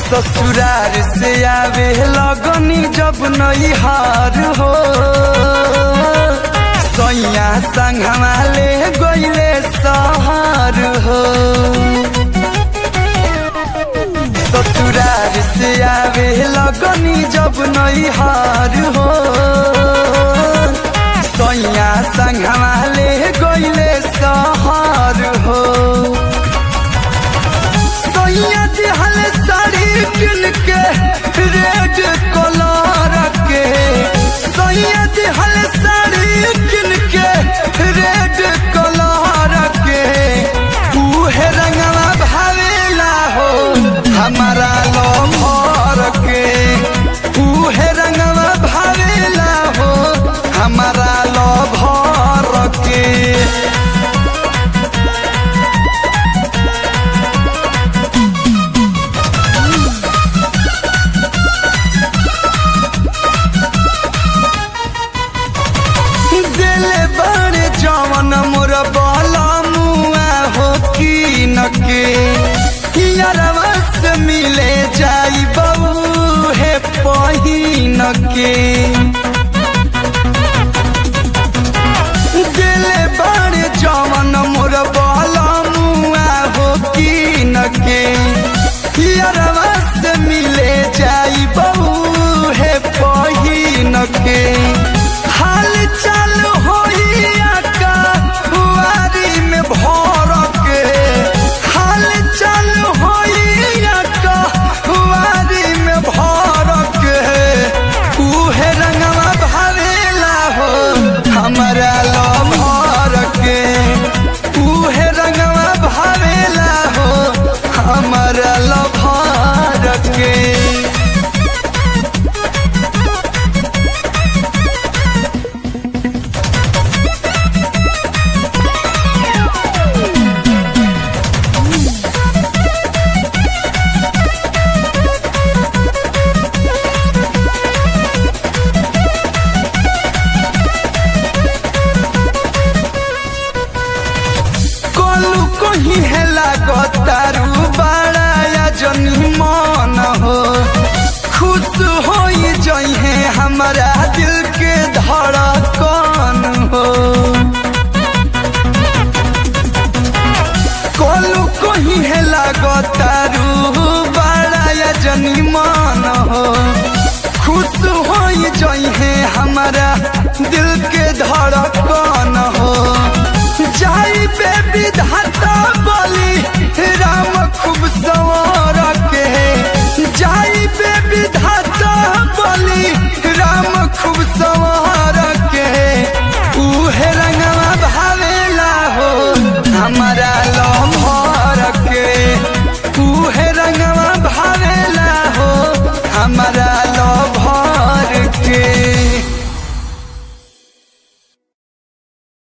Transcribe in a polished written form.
ससुरार से आवे लगनी जब नैहर हो सैया संगवा ले गईले शहर हो। ससुरार से आवे लगनी जब नैहर हो सैया संगवा ले गईले शहर हो। सैया दिहल साड़ी किन के रेड कलर के सैया दिहल साड़ी किन के रेड कलर के उहे रंगवा भावेला हो हमारा लभर के उहे रंगवा भावेला हो हमारा लभर के। जवन मोर बाला मुआ हो की नके यारवा से मिले जाई बहू है पहिन के दिले बड़े जवन मोर बाला मुआ हो की नके यारवा से मिले जाई बहू है पहिन के। हाल चाल होई भर के हाल चाल होइया कहुआरी में भर के उहे रंगवा भावेला हो हमारा लभर के उहे रंगवा भावेला हो हमारा लभर के। कहीं है लागतारू बड़ा जनी मन हो खुश हो जइहे हमारा दिल के धड़कन हो। कोलू कहीं है लागतारू बड़ा जनी मन हो खुश हो जइहे हमारा दिल के